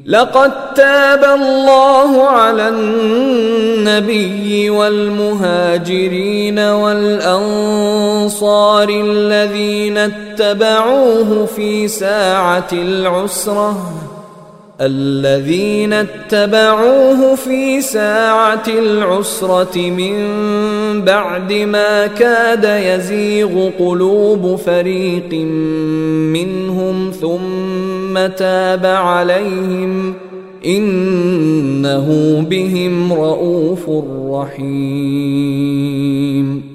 لقد تاب الله على النبي والمهاجرين والأنصار الذين اتبعوه في ساعة العسرة من بعد ما كاد يزيغ قلوب فريق منهم ثم تاب عليهم إنه بهم رءوف رحيم.